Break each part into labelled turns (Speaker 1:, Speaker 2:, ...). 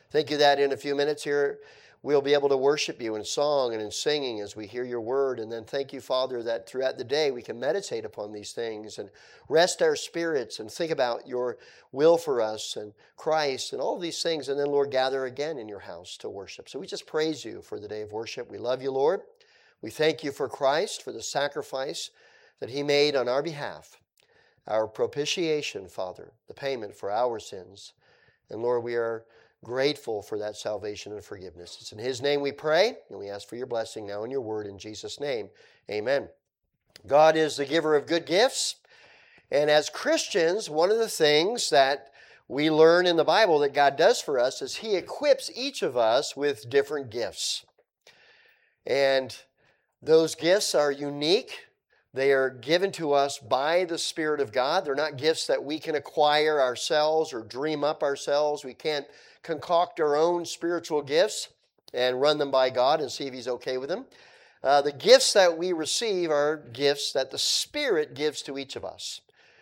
Speaker 1: Thank you that in a few minutes here we'll be able to worship you in song and in singing as we hear your word. And then thank you, Father, that throughout the day we can meditate upon these things and rest our spirits and think about your will for us and Christ and all these things. And then, Lord, gather again in your house to worship. So we just praise you for the day of worship. We love you, Lord. We thank you for Christ, for the sacrifice that he made on our behalf, our propitiation, Father, the payment for our sins. And Lord, we are grateful for that salvation and forgiveness. It's in his name we pray, and we ask for your blessing now in your word in Jesus' name. Amen. God is the giver of good gifts. And as Christians, one of the things that we learn in the Bible that God does for us is he equips each of us with different gifts. And those gifts are unique. They are given to us by the Spirit of God. They're not gifts that we can acquire ourselves or dream up ourselves. We can't concoct our own spiritual gifts and run them by God and see if he's okay with them. The gifts that we receive are gifts that the Spirit gives to each of us.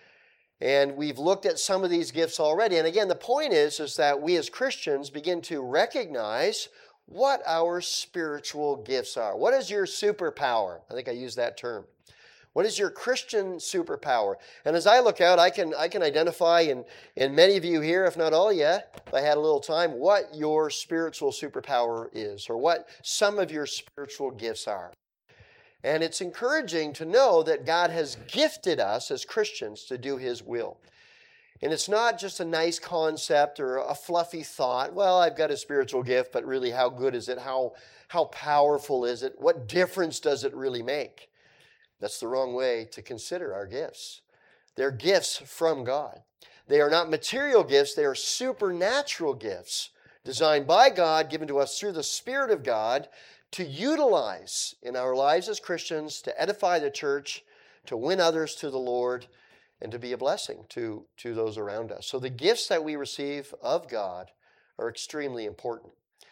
Speaker 1: And we've looked at some of these gifts already. And again, the point is that we as Christians begin to recognize what our spiritual gifts are. What is your superpower? I think I used that term. What is your Christian superpower? And as I look out, I can identify in many of you here, if not all of you, if I had a little time, what your spiritual superpower is, or what some of your spiritual gifts are. And it's encouraging to know that God has gifted us as Christians to do his will. And it's not just a nice concept or a fluffy thought. Well, I've got a spiritual gift, but really how good is it? How powerful is it? What difference does it really make? That's the wrong way to consider our gifts. They're gifts from God. They are not material gifts. They are supernatural gifts designed by God, given to us through the Spirit of God to utilize in our lives as Christians, to edify the church, to win others to the Lord, and to be a blessing to those around us. So the gifts that we receive of God are extremely important.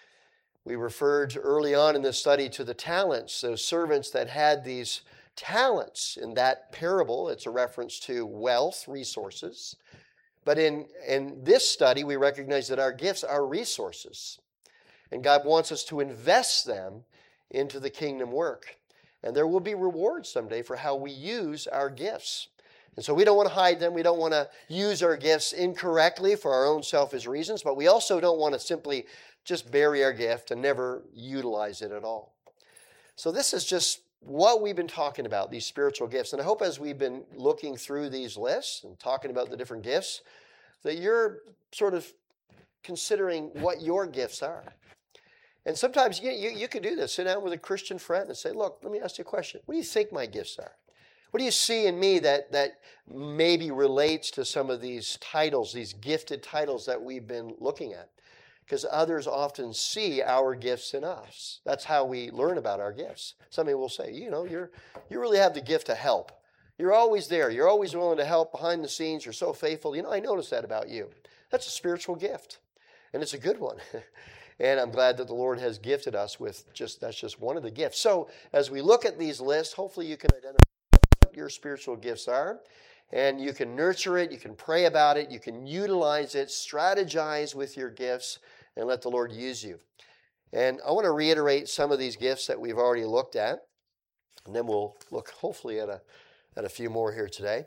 Speaker 1: We referred early on in this study to the talents, those servants that had these talents. In that parable, it's a reference to wealth, resources. But in this study, we recognize that our gifts are resources. And God wants us to invest them into the kingdom work. And there will be rewards someday for how we use our gifts. And so we don't want to hide them. We don't want to use our gifts incorrectly for our own selfish reasons. But we also don't want to simply just bury our gift and never utilize it at all. So this is just what we've been talking about, these spiritual gifts. And I hope as we've been looking through these lists and talking about the different gifts, that you're sort of considering what your gifts are. And sometimes you could do this. Sit down with a Christian friend and say, look, let me ask you a question. What do you think my gifts are? What do you see in me that maybe relates to some of these titles, these gifted titles that we've been looking at? Because others often see our gifts in us. That's how we learn about our gifts. Somebody will say, you really have the gift to help. You're always there. You're always willing to help behind the scenes. You're so faithful. I noticed that about you. That's a spiritual gift. And it's a good one. And I'm glad that the Lord has gifted us with that's just one of the gifts. So as we look at these lists, hopefully you can identify what your spiritual gifts are. And you can nurture it, you can pray about it, you can utilize it, strategize with your gifts, and let the Lord use you. And I want to reiterate some of these gifts that we've already looked at, and then we'll look hopefully at a few more here today.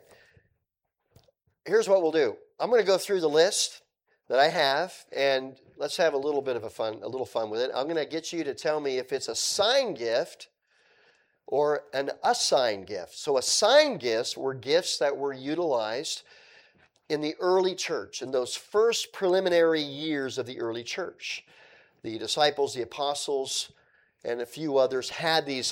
Speaker 1: Here's what we'll do. I'm going to go through the list that I have, and let's have a little fun with it. I'm going to get you to tell me if it's a signed gift or an assigned gift. So assigned gifts were gifts that were utilized in the early church, in those first preliminary years of the early church. The disciples, the apostles, and a few others had these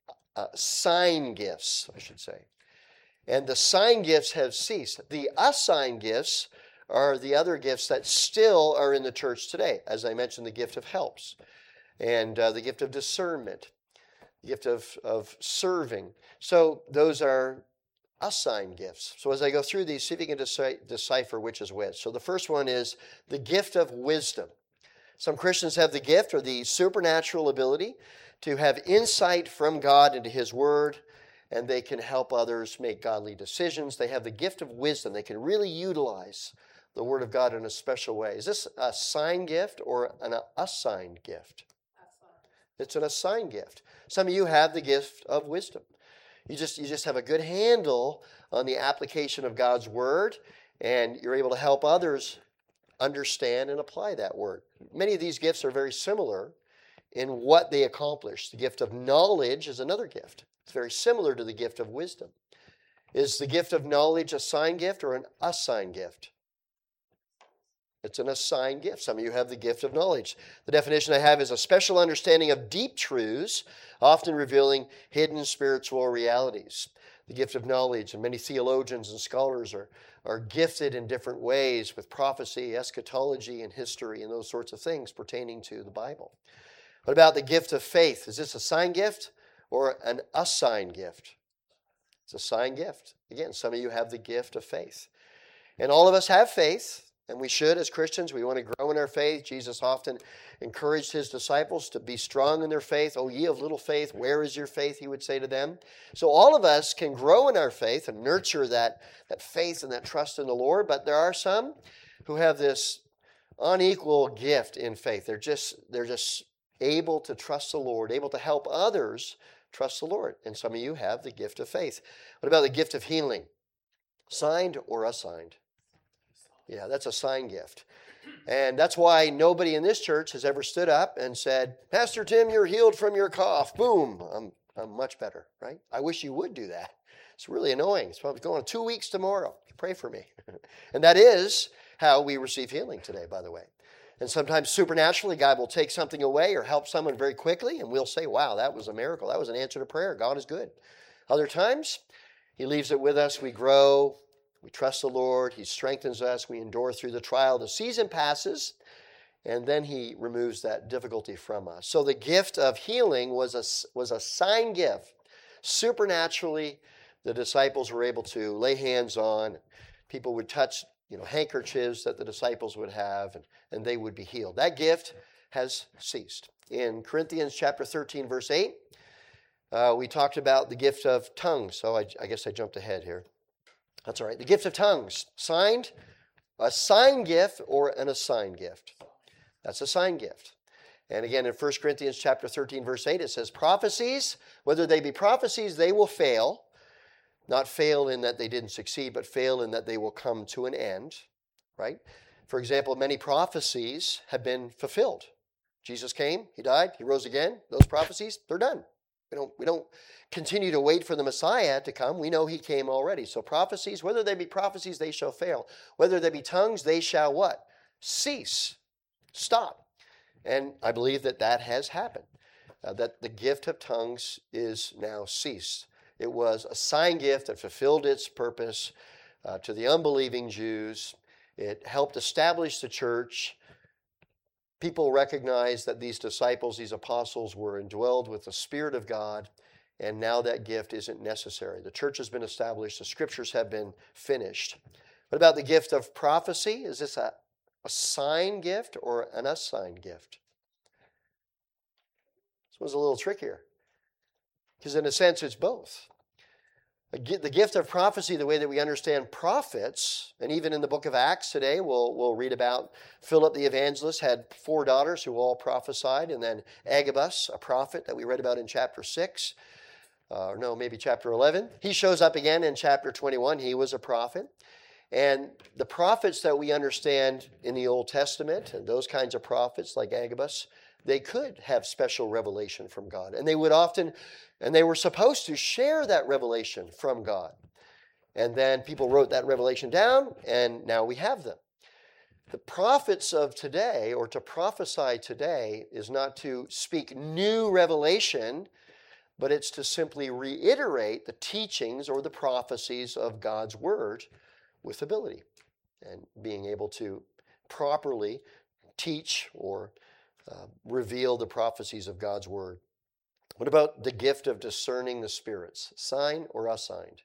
Speaker 1: sign gifts, I should say. And the sign gifts have ceased. The assigned gifts are the other gifts that still are in the church today. As I mentioned, the gift of helps and the gift of discernment, the gift of serving. So those are assigned gifts. So as I go through these, see if you can decipher which is which. So the first one is the gift of wisdom. Some Christians have the gift or the supernatural ability to have insight from God into His Word, and they can help others make godly decisions. They have the gift of wisdom. They can really utilize the Word of God in a special way. Is this a sign gift or an assigned gift? It's an assigned gift. Some of you have the gift of wisdom. You just have a good handle on the application of God's Word, and you're able to help others understand and apply that Word. Many of these gifts are very similar in what they accomplish. The gift of knowledge is another gift. It's very similar to the gift of wisdom. Is the gift of knowledge a sign gift or an assigned gift? It's an assigned gift. Some of you have the gift of knowledge. The definition I have is a special understanding of deep truths, often revealing hidden spiritual realities. The gift of knowledge, and many theologians and scholars are gifted in different ways with prophecy, eschatology, and history, and those sorts of things pertaining to the Bible. What about the gift of faith? Is this a sign gift or an assigned gift? It's a sign gift. Again, some of you have the gift of faith. And all of us have faith. And we should, as Christians, we want to grow in our faith. Jesus often encouraged his disciples to be strong in their faith. "Oh, ye of little faith, where is your faith?" he would say to them. So all of us can grow in our faith and nurture that faith and that trust in the Lord. But there are some who have this unequal gift in faith. They're just able to trust the Lord, able to help others trust the Lord. And some of you have the gift of faith. What about the gift of healing? Signed or assigned? Yeah, that's a sign gift. And that's why nobody in this church has ever stood up and said, "Pastor Tim, you're healed from your cough. Boom, I'm much better," right? I wish you would do that. It's really annoying. So I'm going 2 weeks tomorrow. Pray for me. And that is how we receive healing today, by the way. And sometimes supernaturally, God will take something away or help someone very quickly, and we'll say, "Wow, that was a miracle. That was an answer to prayer. God is good." Other times, he leaves it with us. We grow. We trust the Lord. He strengthens us. We endure through the trial. The season passes, and then he removes that difficulty from us. So the gift of healing was a sign gift. Supernaturally, the disciples were able to lay hands on. People would touch, handkerchiefs that the disciples would have, and they would be healed. That gift has ceased. In Corinthians chapter 13, verse 8, we talked about the gift of tongues. So I guess I jumped ahead here. That's all right. The gift of tongues, signed, a sign gift or an assigned gift. That's a sign gift. And again, in 1 Corinthians chapter 13, verse 8, it says, "Prophecies, whether they be prophecies, they will fail." Not fail in that they didn't succeed, but fail in that they will come to an end, right? For example, many prophecies have been fulfilled. Jesus came, he died, he rose again. Those prophecies, they're done. We don't continue to wait for the Messiah to come. We know he came already. So prophecies, whether they be prophecies, they shall fail. Whether they be tongues, they shall what? Cease. Stop. And I believe that has happened. That the gift of tongues is now ceased. It was a sign gift that fulfilled its purpose to the unbelieving Jews. It helped establish the church. People recognized that these disciples, these apostles, were indwelled with the Spirit of God, and now that gift isn't necessary. The church has been established. The scriptures have been finished. What about the gift of prophecy? Is this a sign gift or an assigned gift? This one's a little trickier, because in a sense it's both. The gift of prophecy, the way that we understand prophets, and even in the book of Acts today, we'll read about Philip the evangelist had 4 daughters who all prophesied, and then Agabus, a prophet that we read about in chapter 6, maybe chapter 11. He shows up again in chapter 21. He was a prophet. And the prophets that we understand in the Old Testament, and those kinds of prophets like Agabus, they could have special revelation from God. And they would often, and they were supposed to share that revelation from God. And then people wrote that revelation down, and now we have them. The prophets of today, or to prophesy today, is not to speak new revelation, but it's to simply reiterate the teachings or the prophecies of God's Word with ability, and being able to properly teach or reveal the prophecies of God's Word. What about the gift of discerning the spirits? Sign or assigned?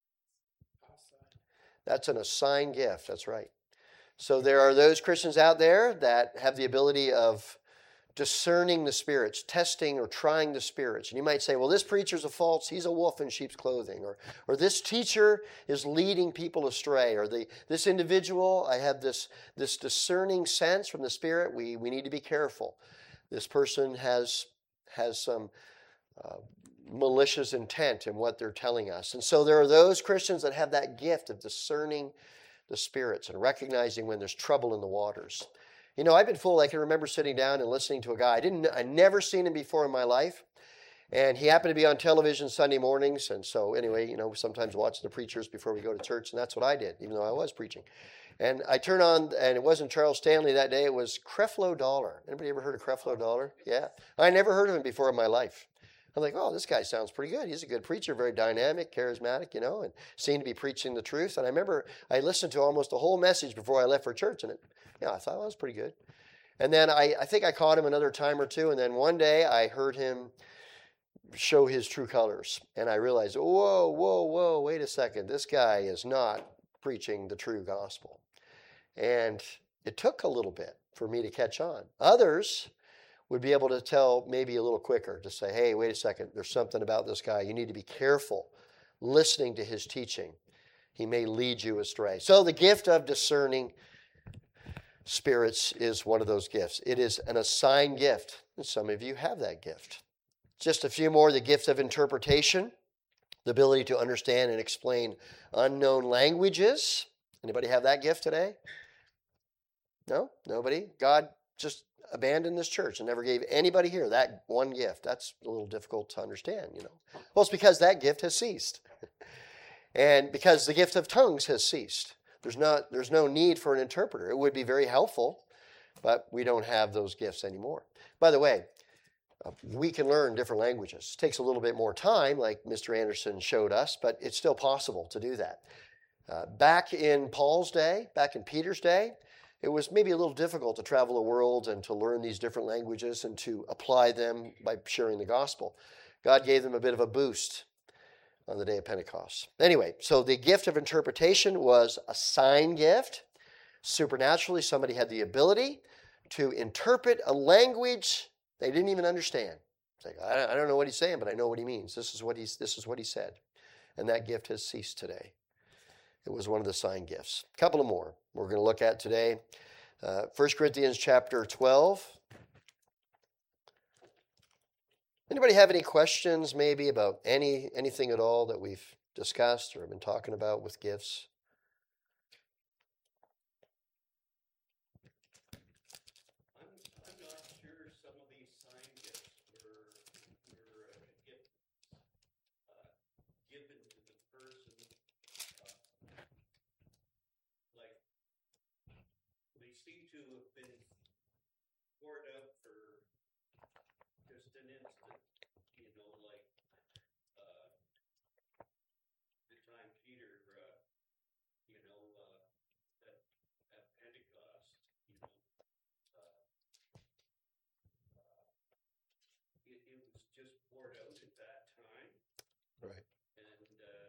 Speaker 1: That's an assigned gift, that's right. So there are those Christians out there that have the ability of discerning the spirits, testing or trying the spirits. And you might say, well, this preacher's a false, he's a wolf in sheep's clothing. Or this teacher is leading people astray. Or this individual, I have this discerning sense from the Spirit, we need to be careful. This person has some malicious intent in what they're telling us. And so there are those Christians that have that gift of discerning the spirits and recognizing when there's trouble in the waters. You know, I've been fooled. I can remember sitting down and listening to a guy. I never seen him before in my life. And he happened to be on television Sunday mornings. And so anyway, you know, sometimes watch the preachers before we go to church. And that's what I did, even though I was preaching. And I turned on, and it wasn't Charles Stanley that day. It was Creflo Dollar. Anybody ever heard of Creflo Dollar? Yeah. I never heard of him before in my life. I'm like, oh, this guy sounds pretty good. He's a good preacher, very dynamic, charismatic, you know, and seemed to be preaching the truth. And I remember I listened to almost the whole message before I left for church. And I thought, well, that was pretty good. And then I think I caught him another time or two. And then one day I heard him show his true colors. And I realized, whoa, wait a second. This guy is not preaching the true gospel. And it took a little bit for me to catch on. Others would be able to tell maybe a little quicker, to say, hey, wait a second, there's something about this guy. You need to be careful listening to his teaching. He may lead you astray. So the gift of discerning spirits is one of those gifts. It is an assigned gift, and some of you have that gift. Just a few more. The gift of interpretation, the ability to understand and explain unknown languages. Anybody have that gift today? No? Nobody? God just abandoned this church and never gave anybody here that one gift. That's a little difficult to understand, you know. Well, it's because that gift has ceased. And because the gift of tongues has ceased. There's no need for an interpreter. It would be very helpful, but we don't have those gifts anymore. By the way, we can learn different languages. It takes a little bit more time, like Mr. Anderson showed us, but it's still possible to do that. Back in Paul's day, back in Peter's day, it was maybe a little difficult to travel the world and to learn these different languages and to apply them by sharing the gospel. God gave them a bit of a boost on the day of Pentecost. Anyway, so the gift of interpretation was a sign gift. Supernaturally, somebody had the ability to interpret a language they didn't even understand. It's like, I don't know what he's saying, but I know what he means. This is what he said. And that gift has ceased today. It was one of the sign gifts. A couple of more we're going to look at today. 1 Corinthians chapter 12. Anybody have any questions maybe about anything at all that we've discussed or been talking about with gifts?
Speaker 2: I'm not sure some of these sign gifts were given to the person, like they seem to have been poured out for just an instant, you know, like the time Peter, you know, at Pentecost, you know, it was just poured out at that time.
Speaker 1: Right.
Speaker 2: And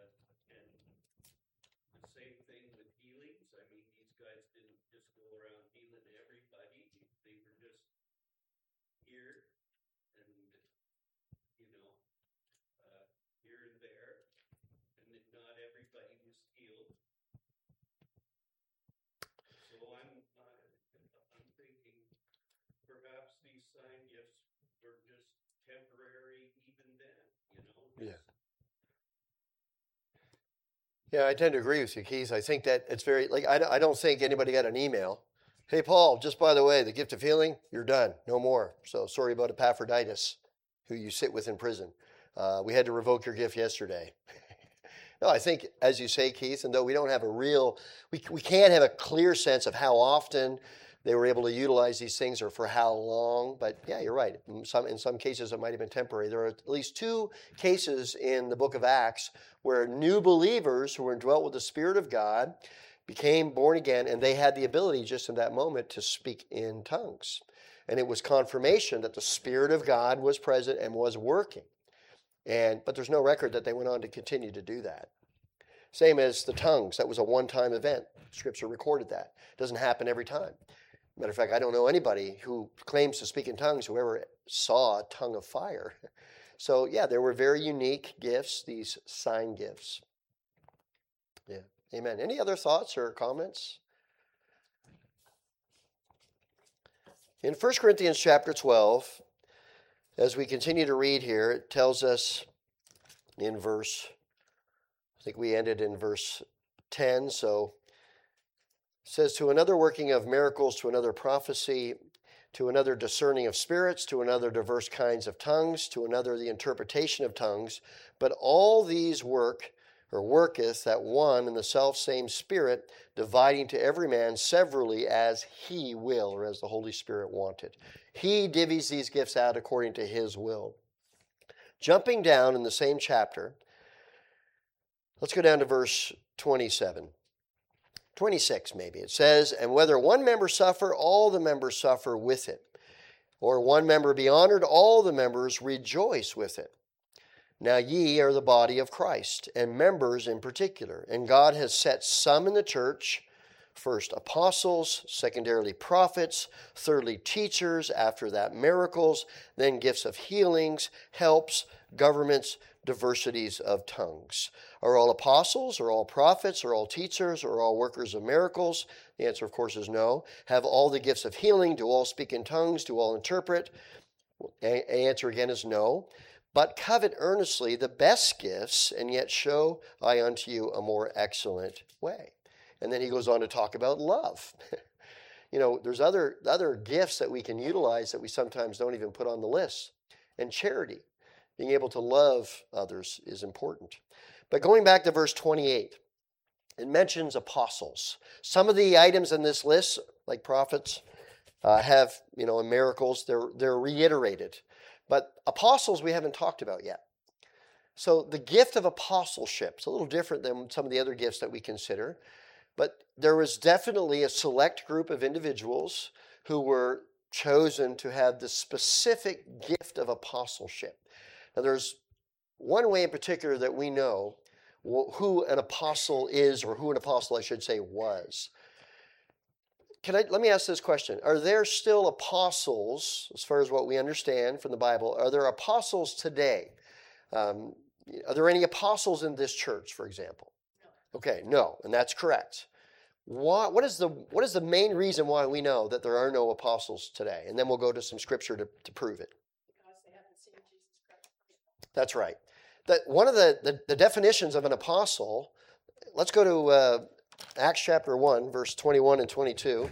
Speaker 2: the same thing with healings. I mean, these guys didn't just go around healing everybody. They were just here and, you know, here and there. And not everybody was healed. So I'm thinking perhaps these sign gifts were just temporary even then, you know?
Speaker 1: Yeah. Yeah, I tend to agree with you, Keith. I think that it's very, like, I don't think anybody got an email. Hey, Paul, just by the way, the gift of healing, you're done. No more. So sorry about Epaphroditus, who you sit with in prison. We had to revoke your gift yesterday. No, I think, as you say, Keith, and though we don't have we can't have a clear sense of how often they were able to utilize these things or for how long, but yeah, you're right. In some cases, it might have been temporary. There are at least 2 cases in the book of Acts where new believers who were indwelt with the Spirit of God became born again, and they had the ability just in that moment to speak in tongues. And it was confirmation that the Spirit of God was present and was working. But there's no record that they went on to continue to do that. Same as the tongues. That was a one-time event. Scripture recorded that. It doesn't happen every time. Matter of fact, I don't know anybody who claims to speak in tongues who ever saw a tongue of fire. So, yeah, there were very unique gifts, these sign gifts. Yeah, amen. Any other thoughts or comments? In 1 Corinthians chapter 12, as we continue to read here, it tells us in verse, I think we ended in verse 10, so it says, to another working of miracles, to another prophecy, to another discerning of spirits, to another diverse kinds of tongues, to another the interpretation of tongues. But all these worketh that one and the selfsame Spirit, dividing to every man severally as he will, or as the Holy Spirit wanted. He divvies these gifts out according to his will. Jumping down in the same chapter, let's go down to verse 27. 26 maybe. It says, and whether one member suffer, all the members suffer with it. Or one member be honored, all the members rejoice with it. Now ye are the body of Christ, and members in particular. And God has set some in the church, first apostles, secondarily prophets, thirdly teachers, after that miracles, then gifts of healings, helps, governments, diversities of tongues. Are all apostles, are all prophets, are all teachers, are all workers of miracles? The answer, of course, is no. Have all the gifts of healing? Do all speak in tongues? Do all interpret? The answer again is no. But covet earnestly the best gifts, and yet show I unto you a more excellent way. And then he goes on to talk about love. There's other gifts that we can utilize that we sometimes don't even put on the list. And charity. Being able to love others is important. But going back to verse 28, it mentions apostles. Some of the items in this list, like prophets, have, in miracles, they're reiterated. But apostles we haven't talked about yet. So the gift of apostleship is a little different than some of the other gifts that we consider. But there was definitely a select group of individuals who were chosen to have the specific gift of apostleship. Now, there's one way in particular that we know who an apostle is, or who an apostle, I should say, was. Let me ask this question. Are there still apostles, as far as what we understand from the Bible, are there apostles today? Are there any apostles in this church, for example? No. Okay, no, and that's correct. What is the main reason why we know that there are no apostles today? And then we'll go to some scripture to prove it.
Speaker 3: Because they haven't seen Jesus Christ.
Speaker 1: That's right. One of the definitions of an apostle, let's go to Acts chapter 1, verse 21 and 22.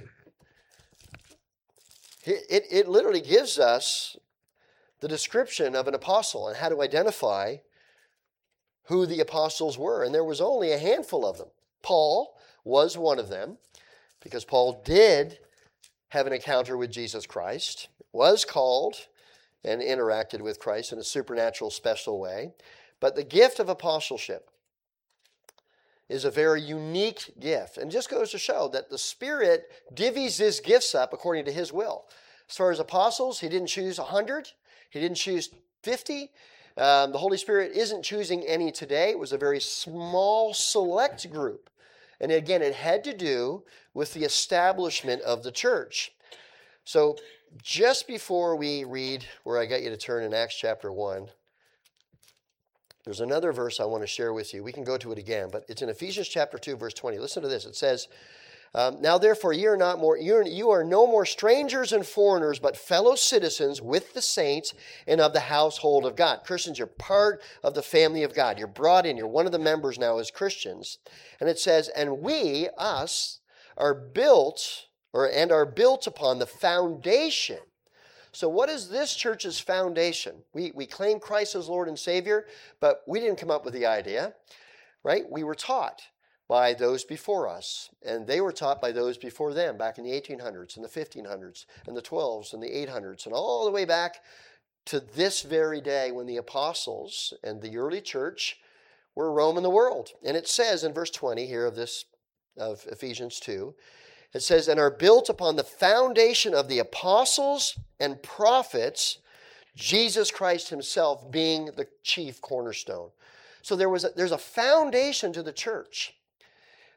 Speaker 1: It literally gives us the description of an apostle and how to identify who the apostles were. And there was only a handful of them. Paul was one of them, because Paul did have an encounter with Jesus Christ, was called and interacted with Christ in a supernatural, special way. But the gift of apostleship is a very unique gift, and just goes to show that the Spirit divvies his gifts up according to his will. As far as apostles, he didn't choose 100, he didn't choose 50. The Holy Spirit isn't choosing any today. It was a very small, select group. And again, it had to do with the establishment of the church. So just before we read where I got you to turn in Acts chapter 1, there's another verse I want to share with you. We can go to it again, but it's in Ephesians chapter 2, verse 20. Listen to this. It says, now therefore you are no more strangers and foreigners, but fellow citizens with the saints and of the household of God. Christians, you're part of the family of God. You're brought in. You're one of the members now as Christians. And it says, and we, us, are built upon the foundation. So what is this church's foundation? We claim Christ as Lord and Savior, but we didn't come up with the idea, right? We were taught by those before us, and they were taught by those before them back in the 1800s and the 1500s and the 12s and the 800s and all the way back to this very day when the apostles and the early church were roaming the world. And it says in verse 20 here of Ephesians 2, it says, and are built upon the foundation of the apostles and prophets, Jesus Christ himself being the chief cornerstone. So there's a foundation to the church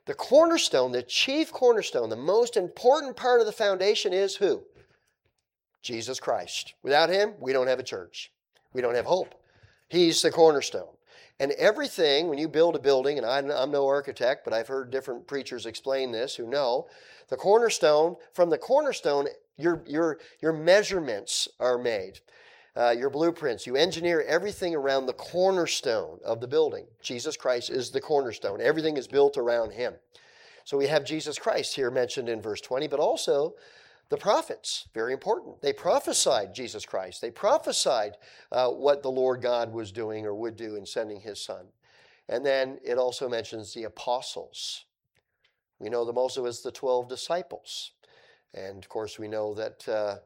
Speaker 1: The cornerstone, the chief cornerstone, the most important part of the foundation is who? Jesus Christ. Without him, we don't have a church. We don't have hope. He's the cornerstone. And everything, when you build a building, and I'm no architect, but I've heard different preachers explain this who know, the cornerstone, from the cornerstone, your measurements are made. Your blueprints. You engineer everything around the cornerstone of the building. Jesus Christ is the cornerstone. Everything is built around him. So we have Jesus Christ here mentioned in verse 20, but also the prophets, very important. They prophesied Jesus Christ. They prophesied what the Lord God was doing or would do in sending his son. And then it also mentions the apostles. We know them also as the 12 disciples. And of course we know that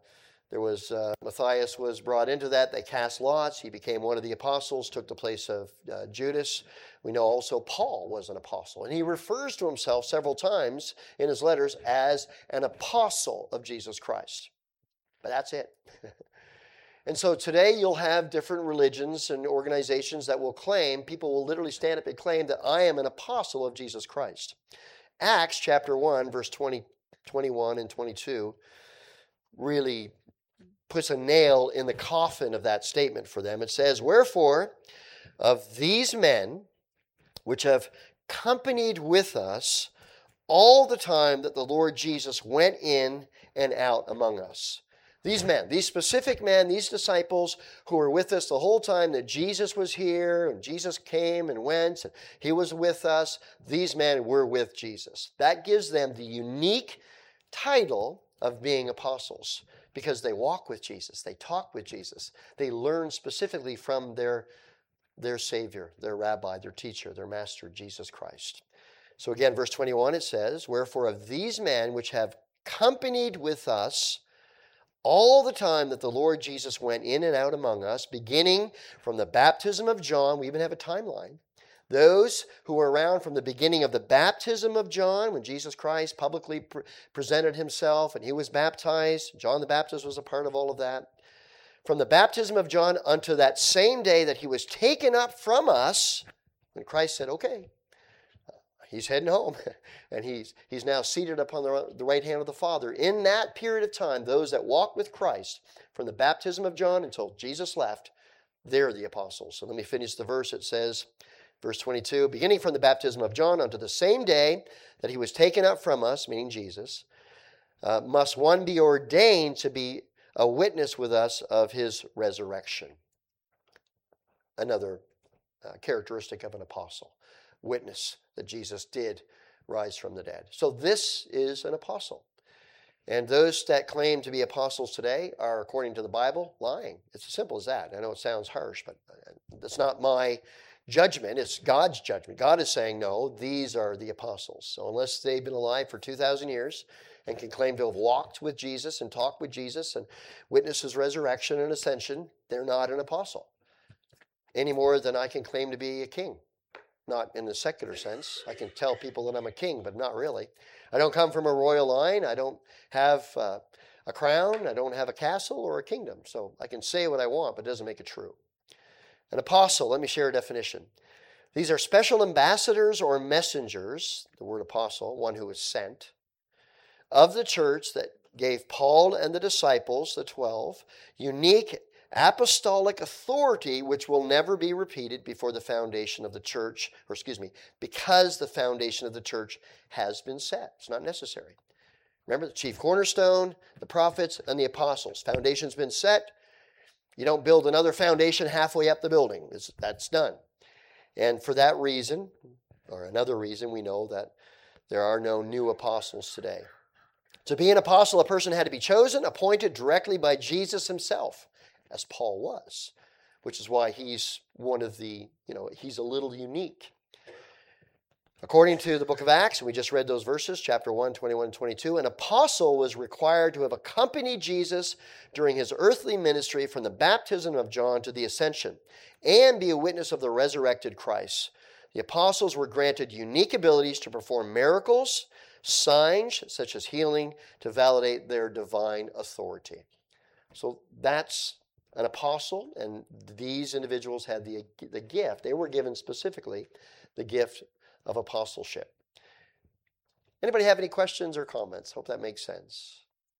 Speaker 1: Matthias was brought into that. They cast lots. He became one of the apostles, took the place of Judas. We know also Paul was an apostle. And he refers to himself several times in his letters as an apostle of Jesus Christ. But that's it. And so today you'll have different religions and organizations that will claim, people will literally stand up and claim that I am an apostle of Jesus Christ. Acts chapter 1, verse 20, 21 and 22 really puts a nail in the coffin of that statement for them. It says, wherefore, of these men which have companied with us all the time that the Lord Jesus went in and out among us. These men, these specific men, these disciples who were with us the whole time that Jesus was here and Jesus came and went and he was with us, these men were with Jesus. That gives them the unique title of being apostles because they walk with Jesus, they talk with Jesus, they learn specifically from their Savior, their rabbi, their teacher, their master, Jesus Christ. So again, verse 21, it says, wherefore of these men which have companied with us all the time that the Lord Jesus went in and out among us, beginning from the baptism of John, we even have a timeline. Those who were around from the beginning of the baptism of John, when Jesus Christ publicly presented himself and he was baptized, John the Baptist was a part of all of that. From the baptism of John unto that same day that he was taken up from us, when Christ said, okay, he's heading home, and he's now seated upon the right hand of the Father. In that period of time, those that walk with Christ, from the baptism of John until Jesus left, they're the apostles. So let me finish the verse. It says, verse 22, beginning from the baptism of John unto the same day that he was taken up from us, meaning Jesus, must one be ordained to be a witness with us of his resurrection. Another characteristic of an apostle. Witness that Jesus did rise from the dead. So this is an apostle. And those that claim to be apostles today are, according to the Bible, lying. It's as simple as that. I know it sounds harsh, but that's not my judgment. It's God's judgment. God is saying, no, these are the apostles. So unless they've been alive for 2,000 years and can claim to have walked with Jesus and talked with Jesus and witnessed his resurrection and ascension, they're not an apostle. Any more than I can claim to be a king. Not in the secular sense. I can tell people that I'm a king, but not really. I don't come from a royal line. I don't have a crown. I don't have a castle or a kingdom. So I can say what I want, but it doesn't make it true. An apostle, let me share a definition. These are special ambassadors or messengers, the word apostle, one who is sent, of the church that gave Paul and the disciples, the 12, unique apostolic authority which will never be repeated before the foundation of the church, because the foundation of the church has been set. It's not necessary. Remember the chief cornerstone, the prophets, and the apostles. Foundation's been set. You don't build another foundation halfway up the building. That's done. And for that reason, or another reason, we know that there are no new apostles today. To be an apostle, a person had to be chosen, appointed directly by Jesus himself, as Paul was, which is why he's one of the, he's a little unique. According to the book of Acts, and we just read those verses, chapter 1, 21 and 22, an apostle was required to have accompanied Jesus during his earthly ministry from the baptism of John to the ascension and be a witness of the resurrected Christ. The apostles were granted unique abilities to perform miracles, signs such as healing, to validate their divine authority. So that's an apostle, and these individuals had the gift. They were given specifically the gift of apostleship. Anybody have any questions or comments? Hope that makes sense.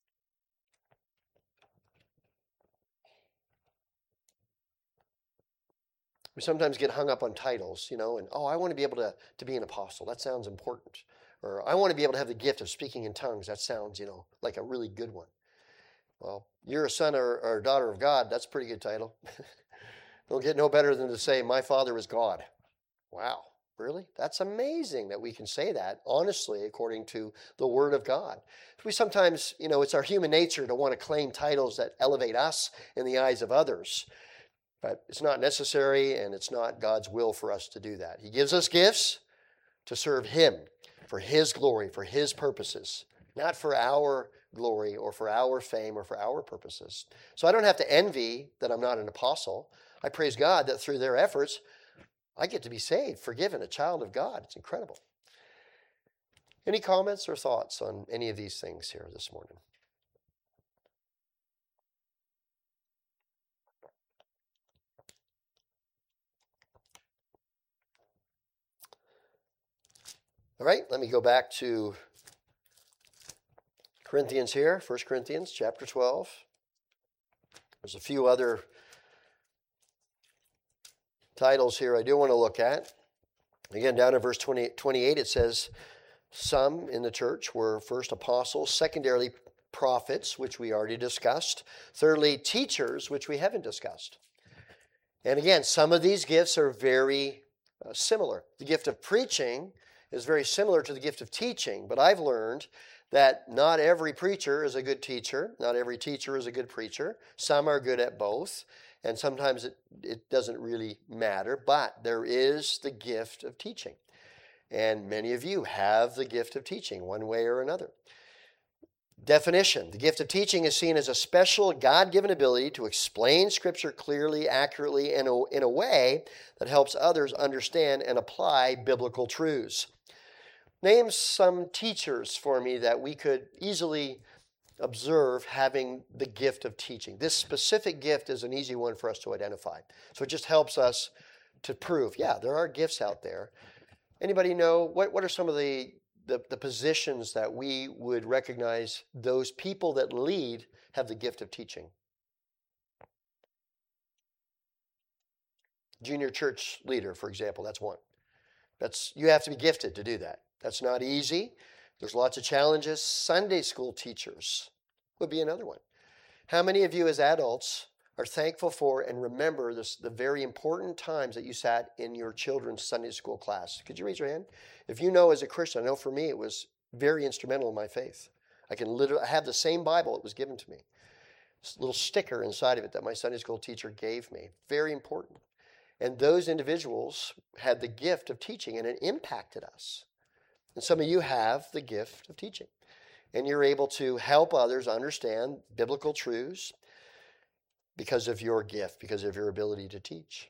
Speaker 1: We sometimes get hung up on titles, and I want to be able to be an apostle. That sounds important. Or I want to be able to have the gift of speaking in tongues. That sounds, like a really good one. Well, you're a son or a daughter of God. That's a pretty good title. Don't get no better than to say, my Father is God. Wow, really? That's amazing that we can say that honestly according to the Word of God. We sometimes, it's our human nature to want to claim titles that elevate us in the eyes of others. But it's not necessary, and it's not God's will for us to do that. He gives us gifts to serve Him, for His glory, for His purposes, not for our glory or for our fame or for our purposes. So I don't have to envy that I'm not an apostle. I praise God that through their efforts, I get to be saved, forgiven, a child of God. It's incredible. Any comments or thoughts on any of these things here this morning? All right, let me go back to Corinthians here, 1 Corinthians chapter 12. There's a few other titles here I do want to look at. Again, down in verse 28, it says, some in the church were first apostles, secondarily prophets, which we already discussed, thirdly teachers, which we haven't discussed. And again, some of these gifts are very similar. The gift of preaching is very similar to the gift of teaching, but I've learned that not every preacher is a good teacher. Not every teacher is a good preacher. Some are good at both, and sometimes it doesn't really matter, but there is the gift of teaching. And many of you have the gift of teaching one way or another. Definition: the gift of teaching is seen as a special God-given ability to explain Scripture clearly, accurately, and in a way that helps others understand and apply biblical truths. Name some teachers for me that we could easily observe having the gift of teaching. This specific gift is an easy one for us to identify. So it just helps us to prove, yeah, there are gifts out there. Anybody know, what are some of the positions that we would recognize those people that lead have the gift of teaching? Junior church leader, for example, that's one. You have to be gifted to do that. That's not easy. There's lots of challenges. Sunday school teachers would be another one. How many of you as adults are thankful for and remember the very important times that you sat in your children's Sunday school class? Could you raise your hand? If you know as a Christian, I know for me it was very instrumental in my faith. I have the same Bible that was given to me. This little sticker inside of it that my Sunday school teacher gave me. Very important. And those individuals had the gift of teaching, and it impacted us. And some of you have the gift of teaching. And you're able to help others understand biblical truths because of your gift, because of your ability to teach.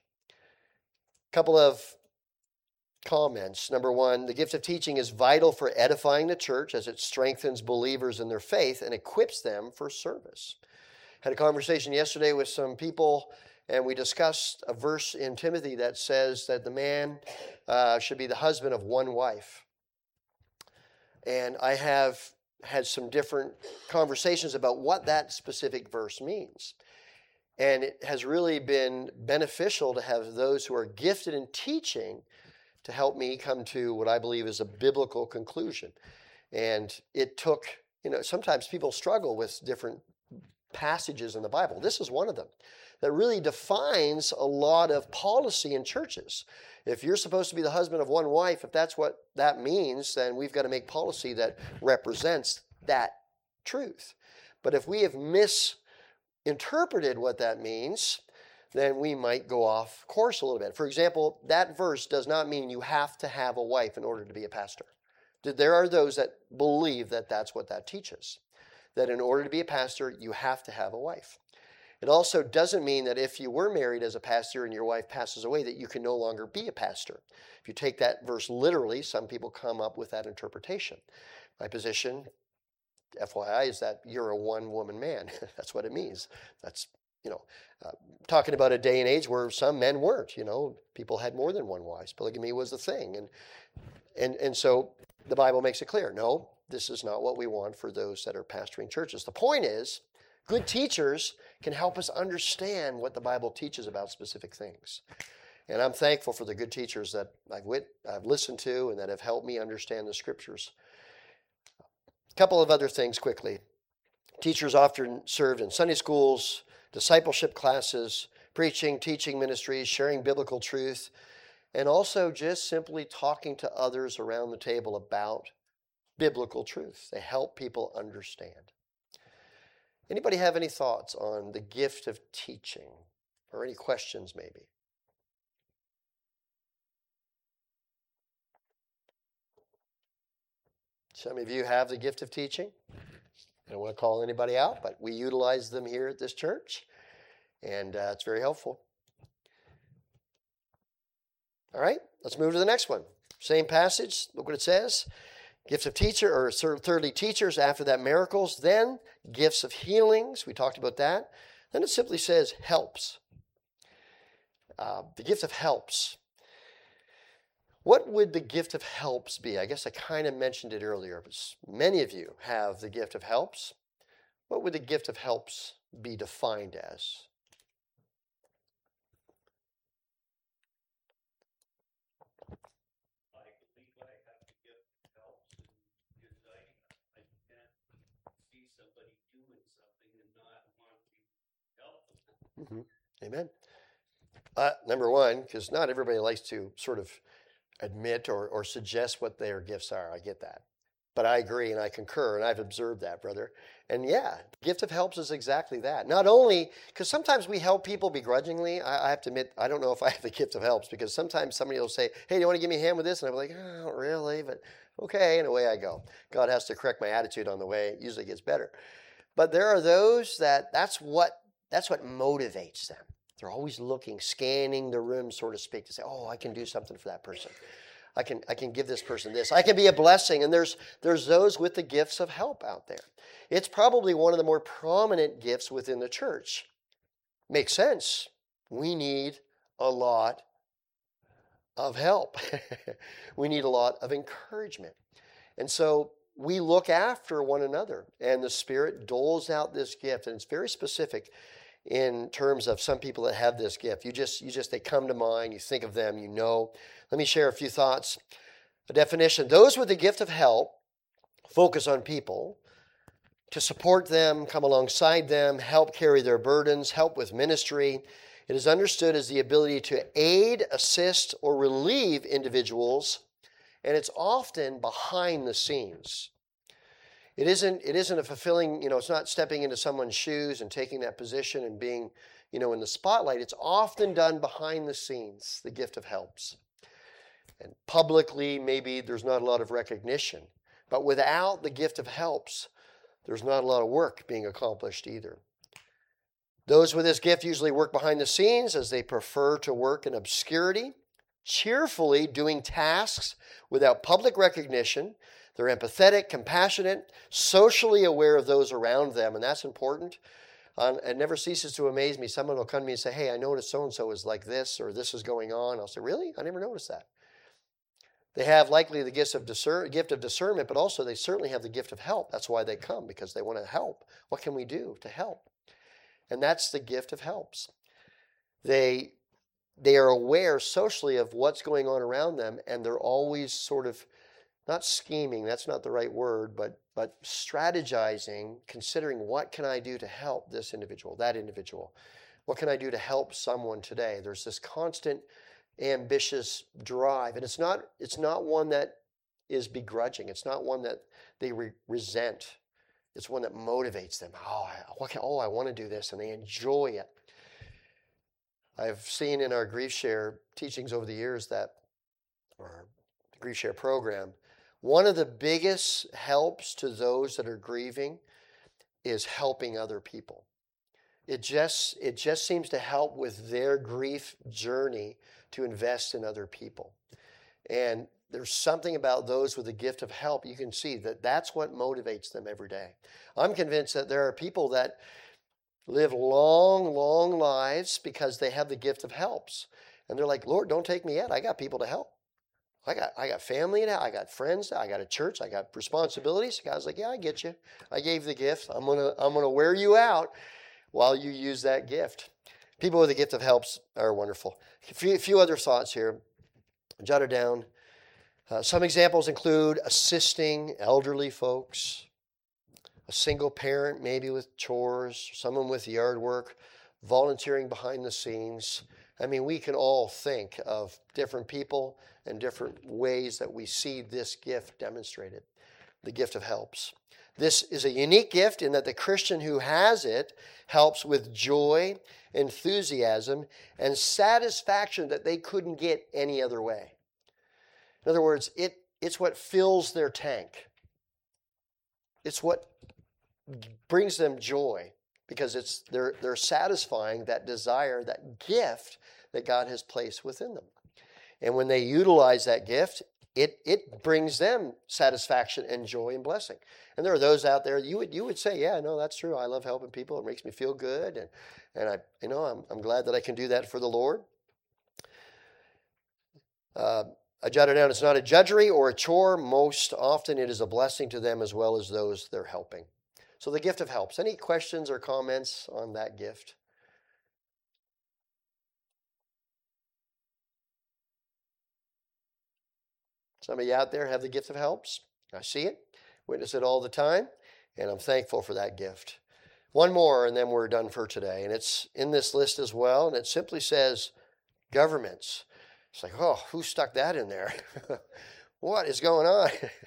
Speaker 1: A couple of comments. Number one, the gift of teaching is vital for edifying the church as it strengthens believers in their faith and equips them for service. Had a conversation yesterday with some people, and we discussed a verse in Timothy that says that the man should be the husband of one wife. And I have had some different conversations about what that specific verse means. And it has really been beneficial to have those who are gifted in teaching to help me come to what I believe is a biblical conclusion. And it took, sometimes people struggle with different passages in the Bible. This is one of them that really defines a lot of policy in churches. If you're supposed to be the husband of one wife, if that's what that means, then we've got to make policy that represents that truth. But if we have misinterpreted what that means, then we might go off course a little bit. For example, that verse does not mean you have to have a wife in order to be a pastor. There are those that believe that that's what that teaches, that in order to be a pastor, you have to have a wife. It also doesn't mean that if you were married as a pastor and your wife passes away, that you can no longer be a pastor. If you take that verse literally, some people come up with that interpretation. My position, FYI, is that you're a one-woman man. That's what it means. That's, talking about a day and age where some men weren't. People had more than one wife. Polygamy was a thing. And so the Bible makes it clear. No, this is not what we want for those that are pastoring churches. The point is, good teachers can help us understand what the Bible teaches about specific things. And I'm thankful for the good teachers that I've listened to and that have helped me understand the scriptures. A couple of other things quickly. Teachers often served in Sunday schools, discipleship classes, preaching, teaching ministries, sharing biblical truth, and also just simply talking to others around the table about biblical truth. They help people understand. Anybody have any thoughts on the gift of teaching or any questions maybe? Some of you have the gift of teaching. I don't want to call anybody out, but we utilize them here at this church, and it's very helpful. All right, let's move to the next one. Same passage, look what it says. Gifts of teacher, or thirdly, teachers, after that, miracles, then gifts of healings. We talked about that. Then it simply says helps. The gift of helps. What would the gift of helps be? I guess I kind of mentioned it earlier, but many of you have the gift of helps. What would the gift of helps be defined as?
Speaker 2: I believe I have the gift of helps, and because I can't see somebody doing something and not want to help them.
Speaker 1: Mm-hmm. Amen. Number one, because not everybody likes to sort of admit or suggest what their gifts are. I get that. But I agree and I concur, and I've observed that, brother. And yeah, gift of helps is exactly that. Not only, because sometimes we help people begrudgingly. I have to admit, I don't know if I have the gift of helps, because sometimes somebody will say, hey, do you want to give me a hand with this? And I'm like, oh, not really, but okay, and away I go. God has to correct my attitude on the way. It usually gets better. But there are those that's what motivates them. They're always looking, scanning the room, so to speak, to say, oh, I can do something for that person. I can give this person this. I can be a blessing. And there's those with the gifts of help out there. It's probably one of the more prominent gifts within the church. Makes sense. We need a lot of help. We need a lot of encouragement. And so we look after one another, and the Spirit doles out this gift, and it's very specific in terms of some people that have this gift. They come to mind, you think of them, you know. Let me share a few thoughts. A definition: those with the gift of help focus on people to support them, come alongside them, help carry their burdens, help with ministry. It is understood as the ability to aid, assist, or relieve individuals, and it's often behind the scenes. It isn't a fulfilling, it's not stepping into someone's shoes and taking that position and being, in the spotlight. It's often done behind the scenes, the gift of helps. And publicly, maybe there's not a lot of recognition. But without the gift of helps, there's not a lot of work being accomplished either. Those with this gift usually work behind the scenes, as they prefer to work in obscurity, cheerfully doing tasks without public recognition. They're empathetic, compassionate, socially aware of those around them, and that's important. It never ceases to amaze me. Someone will come to me and say, hey, I noticed so-and-so is like this, or this is going on. I'll say, really? I never noticed that. They have likely the gift of discernment, but also they certainly have the gift of help. That's why they come, because they want to help. What can we do to help? And that's the gift of helps. They are aware socially of what's going on around them, and they're always sort of not scheming, that's not the right word, but strategizing, considering what can I do to help this individual, that individual? What can I do to help someone today? There's this constant ambitious drive, and it's not one that is begrudging. It's not one that they resent. It's one that motivates them. I want to do this, and they enjoy it. I've seen in our Grief Share teachings over the years or the Grief Share program, one of the biggest helps to those that are grieving is helping other people. It just seems to help with their grief journey to invest in other people. And there's something about those with the gift of help. You can see that's what motivates them every day. I'm convinced that there are people that live long, long lives because they have the gift of helps. And they're like, Lord, don't take me yet. I got people to help. I got family now. I got friends now. I got a church. I got responsibilities. God's like, yeah, I get you. I gave the gift. I'm gonna wear you out while you use that gift. People with the gift of helps are wonderful. A few other thoughts here. Jot it down. Some examples include assisting elderly folks, a single parent maybe with chores, someone with yard work, volunteering behind the scenes. I mean, we can all think of different people and different ways that we see this gift demonstrated, the gift of helps. This is a unique gift in that the Christian who has it helps with joy, enthusiasm, and satisfaction that they couldn't get any other way. In other words, it's what fills their tank. It's what brings them joy because they're satisfying that desire, that gift that God has placed within them. And when they utilize that gift, it brings them satisfaction and joy and blessing. And there are those out there you would say, yeah, no, that's true. I love helping people. It makes me feel good, and I'm glad that I can do that for the Lord. I jotted down, it's not a drudgery or a chore. Most often it is a blessing to them as well as those they're helping. So the gift of helps. Any questions or comments on that gift? Some of you out there have the gift of helps. I see it, witness it all the time, and I'm thankful for that gift. One more, and then we're done for today. And it's in this list as well, and it simply says governments. It's like, oh, who stuck that in there? What is going on?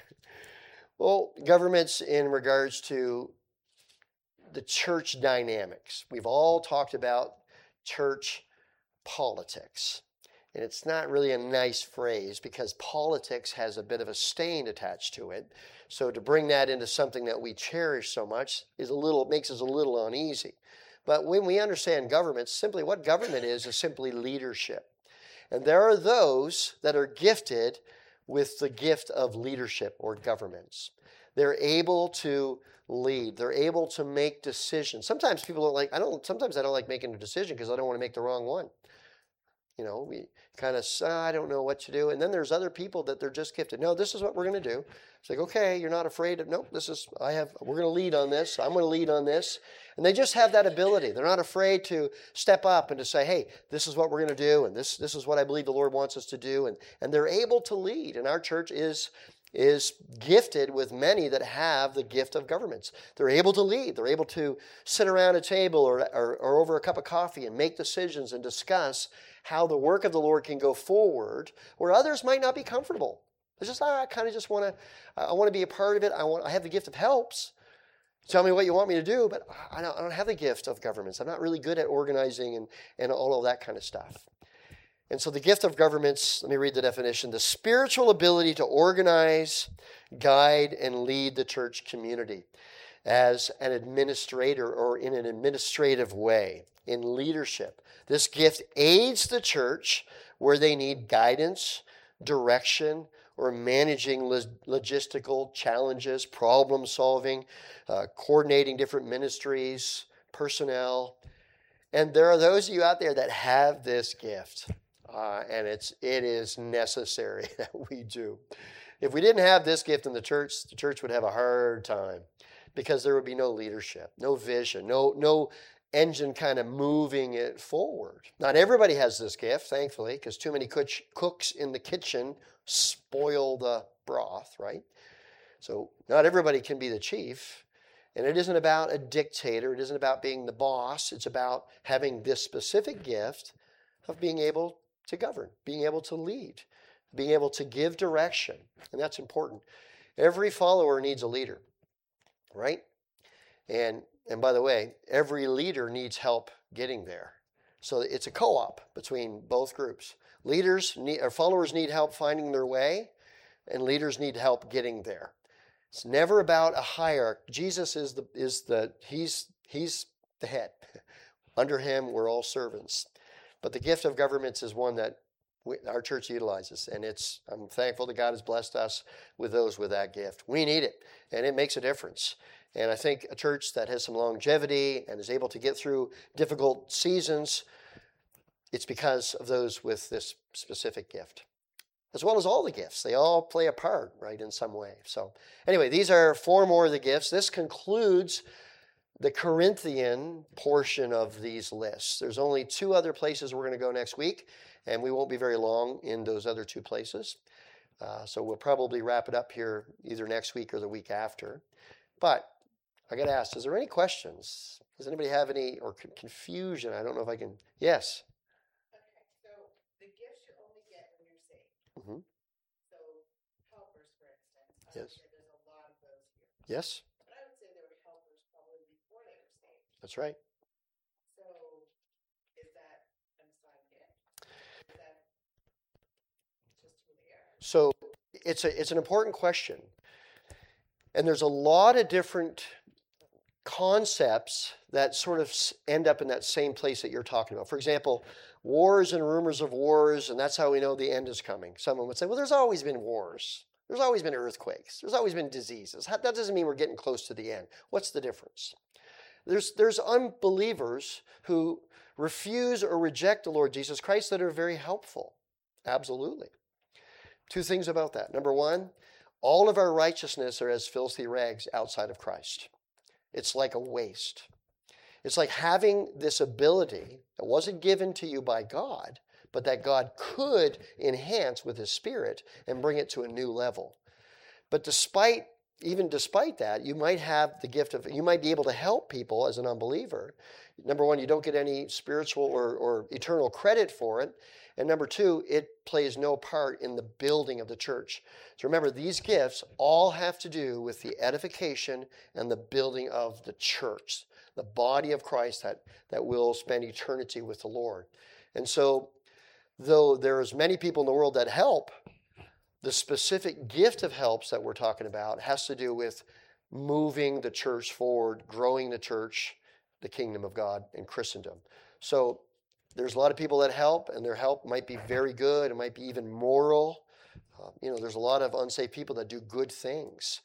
Speaker 1: Well, governments in regards to the church dynamics. We've all talked about church politics. And it's not really a nice phrase because politics has a bit of a stain attached to it. So to bring that into something that we cherish so much makes us a little uneasy. But when we understand government, simply what government is simply leadership. And there are those that are gifted with the gift of leadership or governments. They're able to lead. They're able to make decisions. Sometimes people don't like, sometimes I don't like making a decision because I don't want to make the wrong one. We kind of say, I don't know what to do. And then there's other people that they're just gifted. No, this is what we're going to do. It's like, okay, you're not afraid of, nope, we're going to lead on this. I'm going to lead on this. And they just have that ability. They're not afraid to step up and to say, hey, this is what we're going to do. And this is what I believe the Lord wants us to do. And they're able to lead. And our church is gifted with many that have the gift of governments. They're able to lead. They're able to sit around a table or over a cup of coffee and make decisions and discuss how the work of the Lord can go forward where others might not be comfortable. It's just, I kind of just want to be a part of it. I have the gift of helps. Tell me what you want me to do, but I don't have the gift of governments. I'm not really good at organizing and all of that kind of stuff. And so the gift of governments, let me read the definition, the spiritual ability to organize, guide, and lead the church community as an administrator or in an administrative way, in leadership. This gift aids the church where they need guidance, direction, or managing logistical challenges, problem solving, coordinating different ministries, personnel. And there are those of you out there that have this gift. And it is necessary that we do. If we didn't have this gift in the church would have a hard time because there would be no leadership, no vision, no engine kind of moving it forward. Not everybody has this gift, thankfully, because too many cooks in the kitchen spoil the broth, right? So not everybody can be the chief. And it isn't about a dictator. It isn't about being the boss. It's about having this specific gift of being able to govern, being able to lead, being able to give direction. And that's important. Every follower needs a leader, right? And by the way, every leader needs help getting there. So it's a co-op between both groups. Followers need help finding their way, and leaders need help getting there. It's never about a hierarchy. Jesus is he's the head. Under him, we're all servants. But the gift of governments is one that our church utilizes, and I'm thankful that God has blessed us with those with that gift. We need it, and it makes a difference. And I think a church that has some longevity and is able to get through difficult seasons, it's because of those with this specific gift. as well as all the gifts. They all play a part, right, in some way. So anyway, these are 4 more of the gifts. This concludes the Corinthian portion of these lists. There's only 2 other places we're going to go next week, and we won't be very long in those other 2 places. So we'll probably wrap it up here either next week or the week after. But I got to ask, is there any questions? Does anybody have any or confusion? I don't know if I can. Yes.
Speaker 3: Okay, so the gifts you only get when you're saved.
Speaker 1: Mm-hmm.
Speaker 3: So helpers, for instance. I
Speaker 1: Yes.
Speaker 3: would say there's a lot of those here.
Speaker 1: Yes,
Speaker 3: But I would say there were helpers probably before they were saved.
Speaker 1: that's right.
Speaker 3: So is that an assigned gift? Is that just who they are?
Speaker 1: So it's an important question. And there's a lot of different concepts that sort of end up in that same place that you're talking about. For example, wars and rumors of wars, and that's how we know the end is coming. Someone would say, well, there's always been wars. There's always been earthquakes. There's always been diseases. That doesn't mean we're getting close to the end. What's the difference? There's unbelievers who refuse or reject the Lord Jesus Christ that are very helpful. Absolutely. 2 things about that. Number 1, all of our righteousness are as filthy rags outside of Christ. It's like a waste. It's like having this ability that wasn't given to you by God, but that God could enhance with His Spirit and bring it to a new level. But despite that, you might have the gift of, you might be able to help people as an unbeliever. Number 1, you don't get any spiritual or eternal credit for it. And number 2, it plays no part in the building of the church. So remember, these gifts all have to do with the edification and the building of the church, the body of Christ that will spend eternity with the Lord. And so, though there's many people in the world that help, the specific gift of helps that we're talking about has to do with moving the church forward, growing the church, the kingdom of God, and Christendom. So there's a lot of people that help, and their help might be very good. It might be even moral. There's a lot of unsaved people that do good things.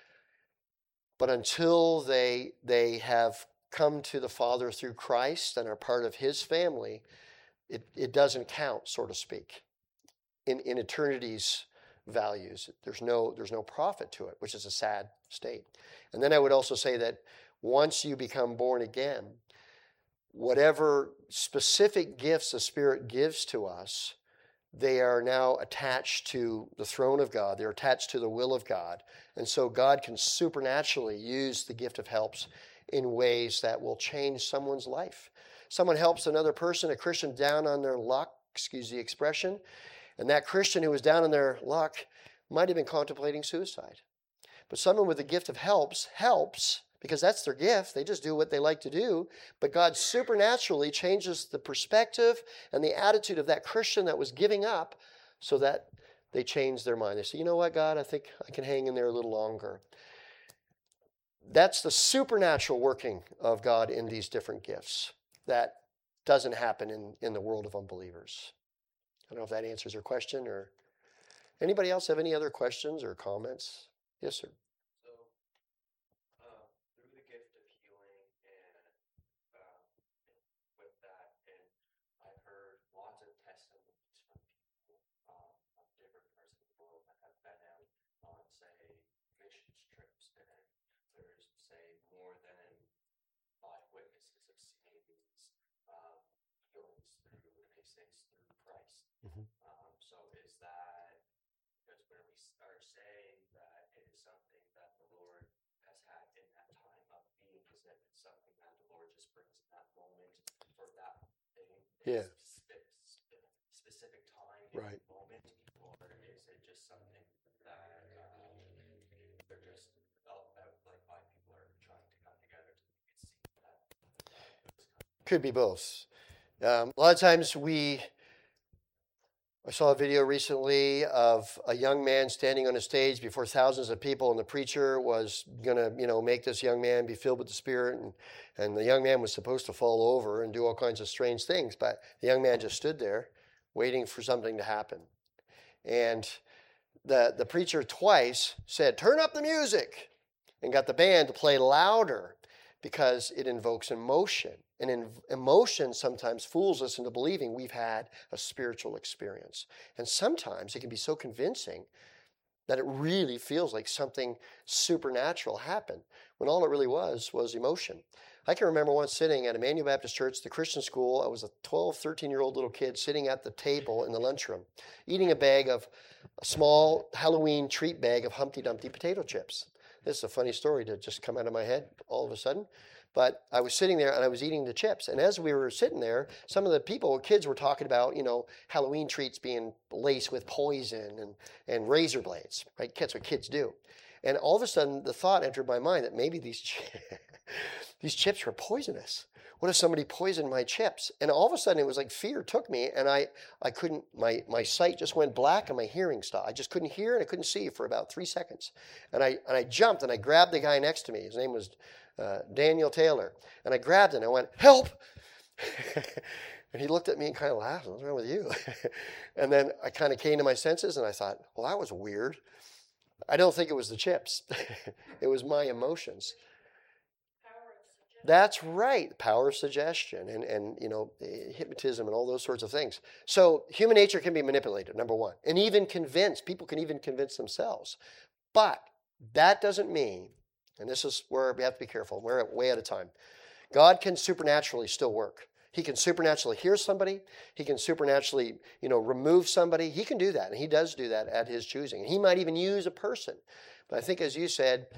Speaker 1: But until they have come to the Father through Christ and are part of His family, it doesn't count, so to speak, in eternity's values. There's no profit to it, which is a sad state. And then I would also say that once you become born again, whatever specific gifts the Spirit gives to us, they are now attached to the throne of God. They're attached to the will of God. And so God can supernaturally use the gift of helps in ways that will change someone's life. Someone helps another person, a Christian, down on their luck, excuse the expression, and that Christian who was down on their luck might have been contemplating suicide. But someone with the gift of helps because that's their gift. They just do what they like to do. But God supernaturally changes the perspective and the attitude of that Christian that was giving up so that they change their mind. They say, you know what, God, I think I can hang in there a little longer. That's the supernatural working of God in these different gifts. That doesn't happen in the world of unbelievers. I don't know if that answers your question, or anybody else have any other questions or comments? Yes, sir.
Speaker 4: So, through the gift of healing and with that, and I've heard lots of testimonies from people of different parts of the world that have been out on, say, missions trips, and there's, say, more than 5 witnesses of seeing these healings through, and they say it's through Christ. So is that, because when we are saying that it is something that the Lord has had in that time of being, is that it's something that the Lord just brings in that moment for that thing,
Speaker 1: Yeah.
Speaker 4: specific time,
Speaker 1: Right.
Speaker 4: moment, or is it just something that they're just out like 5 people are trying to come together to see that?
Speaker 1: Could be both. A lot of times I saw a video recently of a young man standing on a stage before thousands of people, and the preacher was going to, make this young man be filled with the Spirit, and the young man was supposed to fall over and do all kinds of strange things, but the young man just stood there waiting for something to happen. And the preacher twice said, "Turn up the music," and got the band to play louder, because it invokes emotion. And emotion sometimes fools us into believing we've had a spiritual experience. And sometimes it can be so convincing that it really feels like something supernatural happened, when all it really was emotion. I can remember once sitting at Emmanuel Baptist Church, the Christian school. I was a 12, 13-year-old little kid sitting at the table in the lunchroom, eating a small Halloween treat bag of Humpty Dumpty potato chips. This is a funny story to just come out of my head all of a sudden. But I was sitting there and I was eating the chips. And as we were sitting there, some of the kids were talking about, Halloween treats being laced with poison and razor blades, right? That's what kids do. And all of a sudden, the thought entered my mind that maybe these chips were poisonous. What if somebody poisoned my chips? And all of a sudden, it was like fear took me, and I couldn't, my sight just went black and my hearing stopped. I just couldn't hear and I couldn't see for about 3 seconds. And I jumped and I grabbed the guy next to me. His name was Daniel Taylor. And I grabbed him and I went, "Help!" And he looked at me and kind of laughed. "What's wrong with you?" And then I kind of came to my senses and I thought, well, that was weird. I don't think it was the chips. It was my emotions. That's right. Power of suggestion and hypnotism and all those sorts of things. So human nature can be manipulated, number one, and even convinced. People can even convince themselves. But that doesn't mean, and this is where we have to be careful, we're way out of time. God can supernaturally still work. He can supernaturally hear somebody. He can supernaturally, remove somebody. He can do that, and he does do that at his choosing. And he might even use a person. But I think, as you said,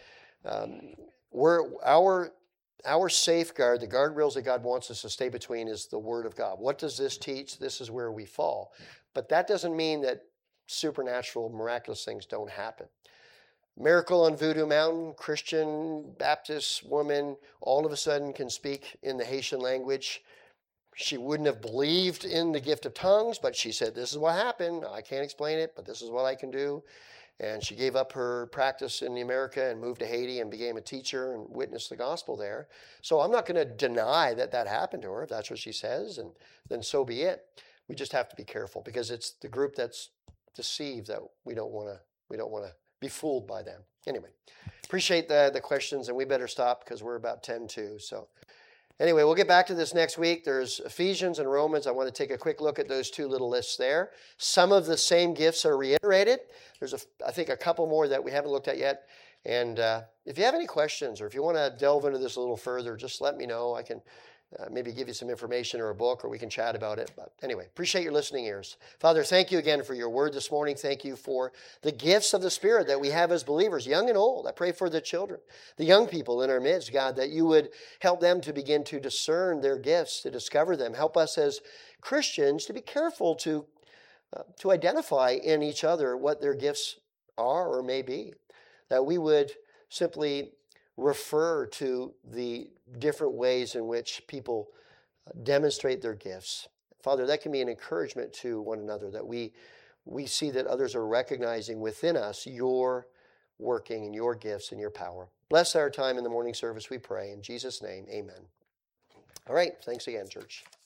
Speaker 1: our safeguard, the guardrails that God wants us to stay between, is the Word of God. What does this teach? This is where we fall. But that doesn't mean that supernatural, miraculous things don't happen. Miracle on Voodoo Mountain, Christian Baptist woman, all of a sudden can speak in the Haitian language. She wouldn't have believed in the gift of tongues, but she said, "This is what happened. I can't explain it, but this is what I can do." And she gave up her practice in America and moved to Haiti and became a teacher and witnessed the gospel there. So I'm not going to deny that happened to her. If that's what she says, and then so be it. We just have to be careful because it's the group that's deceived that we don't want to be fooled by them. Anyway, appreciate the questions, and we better stop because we're about 10-2. So anyway, we'll get back to this next week. There's Ephesians and Romans. I want to take a quick look at those two little lists there. Some of the same gifts are reiterated. There's, I think, a couple more that we haven't looked at yet. And if you have any questions or if you want to delve into this a little further, just let me know. I can maybe give you some information or a book, or we can chat about it. But anyway, appreciate your listening ears. Father, thank you again for your word this morning. Thank you for the gifts of the Spirit that we have as believers, young and old. I pray for the children, the young people in our midst, God, that you would help them to begin to discern their gifts, to discover them. Help us as Christians to be careful to identify in each other what their gifts are or may be, that we would simply refer to the different ways in which people demonstrate their gifts. Father, that can be an encouragement to one another, that we see that others are recognizing within us your working and your gifts and your power. Bless our time in the morning service, we pray. In Jesus' name, amen. All right, thanks again, church.